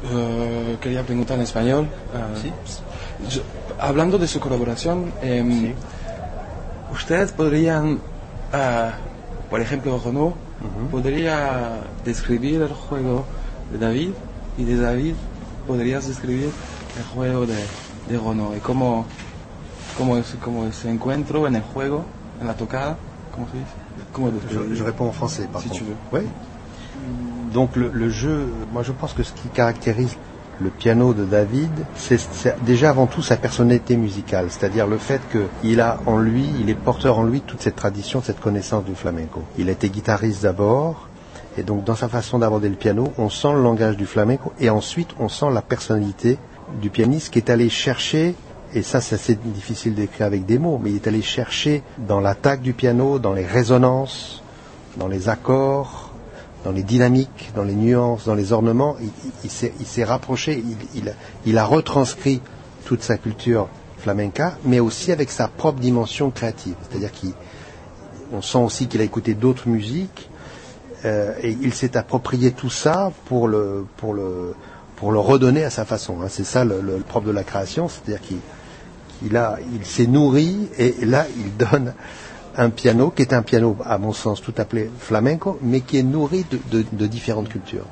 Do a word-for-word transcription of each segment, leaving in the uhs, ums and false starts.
Uh, quería preguntar en español. Uh, ¿Sí? yo, hablando de su colaboración, eh, sí. ¿ustedes podrían, uh, por ejemplo, Renaud, uh-huh. podría describir el juego de David y de David podrías describir el juego de, de Renaud y cómo, cómo, es, cómo ese encuentro en el juego, en la tocada, ¿cómo se dice? ¿Cómo je, je réponds en français, par si contre. tu veux. Oui. Donc le, le jeu, moi je pense que ce qui caractérise le piano de David, c'est, c'est déjà avant tout sa personnalité musicale, c'est-à-dire le fait qu'il a en lui, il est porteur en lui toute cette tradition, cette connaissance du flamenco. Il a été guitariste d'abord, et donc dans sa façon d'aborder le piano, on sent le langage du flamenco, et ensuite on sent la personnalité du pianiste qui est allé chercher, et ça c'est assez difficile d'écrire avec des mots, mais il est allé chercher dans l'attaque du piano, dans les résonances, dans les accords, dans les dynamiques, dans les nuances, dans les ornements, il, il, il, s'est, il s'est rapproché, il, il, il a retranscrit toute sa culture flamenca, mais aussi avec sa propre dimension créative. C'est-à-dire qu'on sent aussi qu'il a écouté d'autres musiques, euh, et il s'est approprié tout ça pour le, pour le, pour le redonner à sa façon. Hein. C'est ça le, le, le propre de la création, c'est-à-dire qu'il il a, il s'est nourri, et là il donne un piano qui est un piano, à mon sens, tout appelé flamenco, mais qui est nourri de, de, de différentes cultures.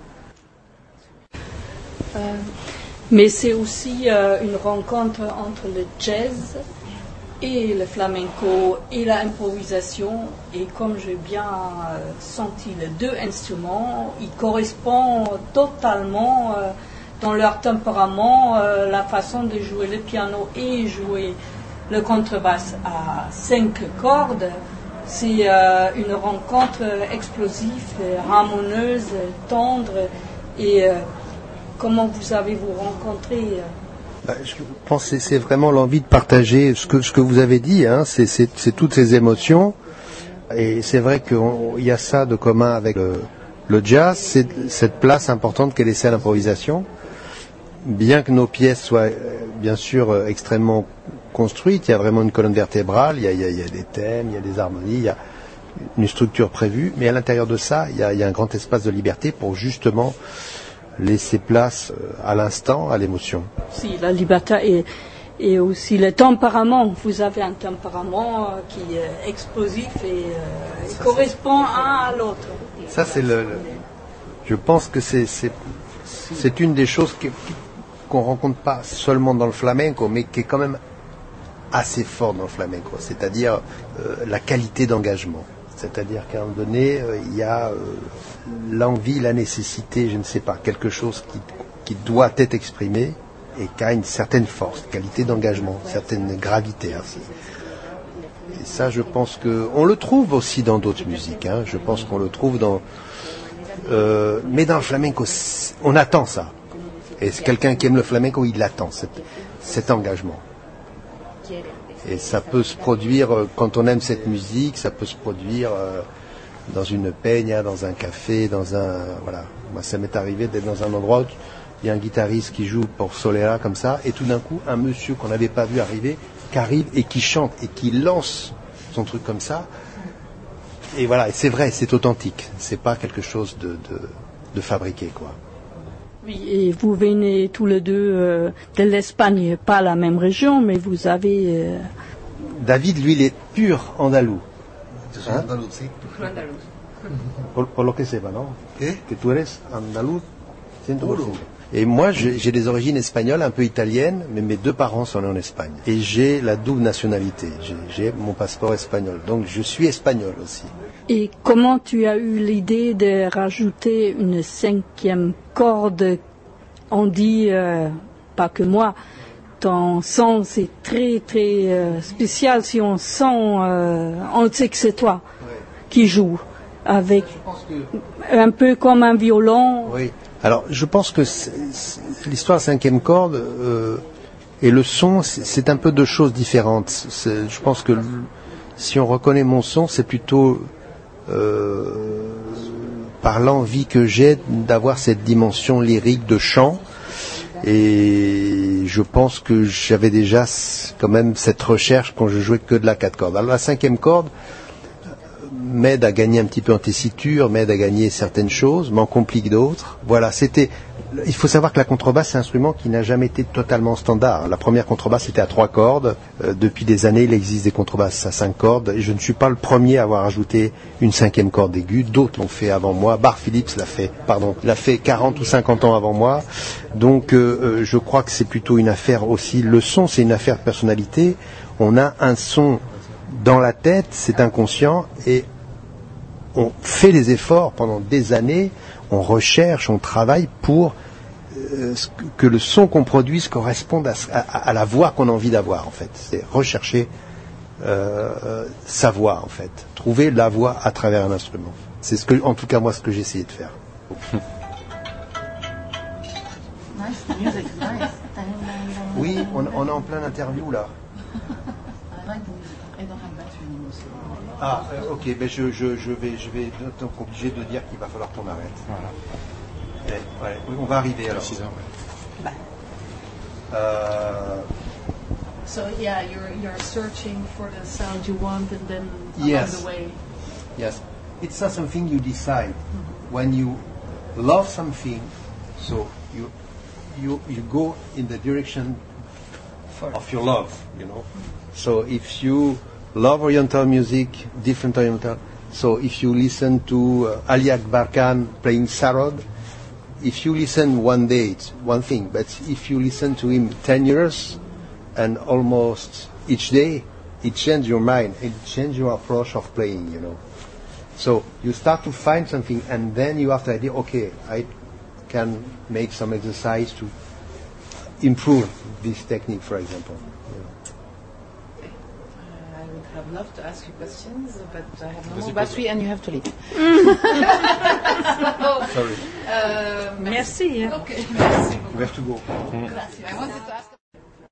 Euh, mais c'est aussi euh, une rencontre entre le jazz et le flamenco et l'improvisation. Et comme j'ai bien euh, senti les deux instruments, ils correspondent totalement euh, dans leur tempérament, euh, la façon de jouer le piano et jouer le contrebasse à cinq cordes, c'est euh, une rencontre explosive, harmonieuse, tendre. Et euh, comment vous avez-vous rencontré bah, Je pense que c'est vraiment l'envie de partager ce que, ce que vous avez dit, hein, c'est, c'est, c'est toutes ces émotions. Et c'est vrai qu'il y a ça de commun avec le, le jazz, c'est cette place importante qu'est laissée à l'improvisation. Bien que nos pièces soient bien sûr extrêmement construite, il y a vraiment une colonne vertébrale, il y a, il y a, il y a des thèmes, il y a des harmonies, il y a une structure prévue, mais à l'intérieur de ça, il y a, il y a un grand espace de liberté pour justement laisser place à l'instant, à l'émotion. Si, la liberté et, et aussi le tempérament. Vous avez un tempérament qui est explosif et euh, ça, correspond c'est... un à l'autre. Ça, c'est le... le je pense que c'est, c'est, c'est une des choses qui, qu'on ne rencontre pas seulement dans le flamenco, mais qui est quand même assez fort dans le flamenco, c'est-à-dire euh, la qualité d'engagement. C'est-à-dire qu'à un moment donné, euh, il y a euh, l'envie, la nécessité, je ne sais pas, quelque chose qui, qui doit être exprimé et qui a une certaine force, qualité d'engagement, une certaine gravité. Hein. Et ça, je pense qu'on le trouve aussi dans d'autres musiques. Hein. Je pense qu'on le trouve dans... Euh, mais dans le flamenco, on attend ça. Et c'est quelqu'un qui aime le flamenco, il attend cet, cet engagement. Et ça peut se produire, quand on aime cette musique, ça peut se produire euh, dans une peña, dans un café, dans un... Voilà. Moi, ça m'est arrivé d'être dans un endroit où il y a un guitariste qui joue pour Solera comme ça, et tout d'un coup, un monsieur qu'on n'avait pas vu arriver, qui arrive et qui chante, et qui lance son truc comme ça. Et voilà, et c'est vrai, c'est authentique. C'est pas quelque chose de, de, de fabriqué, quoi. Oui, et vous venez tous les deux euh, de l'Espagne, pas la même région, mais vous avez... Euh... David, lui, il est pur andalou. Hein? Andaluz, sí. Por, por lo que sepa, ¿no? ¿Qué? Que tú eres andaluz cent pour cent. Et moi, j'ai, j'ai des origines espagnoles, un peu italiennes, mais mes deux parents sont nés en Espagne. Et j'ai la double nationalité. J'ai, j'ai mon passeport espagnol. Donc, je suis espagnol aussi. Et comment tu as eu l'idée de rajouter une cinquième corde? On dit, euh, pas que moi, ton son c'est très très euh, spécial. Si on sent, euh, on sait que c'est toi ouais. qui joues avec que... un peu comme un violon. Oui. Alors, je pense que c'est, c'est, l'histoire cinquième corde euh, et le son, c'est, c'est un peu deux choses différentes. C'est, je pense que si on reconnaît mon son, c'est plutôt Euh, par l'envie que j'ai d'avoir cette dimension lyrique de chant, et je pense que j'avais déjà quand même cette recherche quand je jouais que de la quatre cordes. Alors la cinquième corde m'aide à gagner un petit peu en tessiture, m'aide à gagner certaines choses, m'en complique d'autres. Voilà, c'était. Il faut savoir que la contrebasse, c'est un instrument qui n'a jamais été totalement standard. La première contrebasse était à trois cordes. Euh, depuis des années, il existe des contrebasses à cinq cordes. Et je ne suis pas le premier à avoir ajouté une cinquième corde aiguë. D'autres l'ont fait avant moi. Bart Phillips l'a fait, pardon, l'a fait quarante ou cinquante ans avant moi. Donc, euh, je crois que c'est plutôt une affaire aussi. Le son, c'est une affaire de personnalité. On a un son dans la tête, c'est inconscient, et on fait des efforts pendant des années. On recherche, on travaille pour euh, que le son qu'on produise corresponde à, à, à la voix qu'on a envie d'avoir, en fait. C'est rechercher euh, sa voix, en fait. Trouver la voix à travers un instrument. C'est ce que, en tout cas, moi, ce que j'ai essayé de faire. Oui, on, on est en plein interview, là. Ah, euh, ok, ben je, je, je vais, je vais donc obligé de dire qu'il va falloir qu'on arrête. Voilà. Et, ouais, oui, on va arriver alors. six heures, ouais. uh, So yeah, you're you're searching for the sound you want, and then yes. along the way. Yes, it's not something you decide. Mm-hmm. When you love something, so you you you go in the direction of your love, you know. Mm-hmm. So if you love Oriental music, different Oriental. So if you listen to uh, Ali Akbar Khan playing sarod, if you listen one day, it's one thing. But if you listen to him ten years and almost each day, it changes your mind. It changes your approach of playing, you know. So you start to find something, and then you have the idea, okay, I can make some exercise to improve this technique, for example. I'd love to ask you questions, but I have no Vas-y, more battery and you have to leave. Sorry. Euh, Merci. Ok, merci beaucoup. We have to go. Grazie. I wanted to ask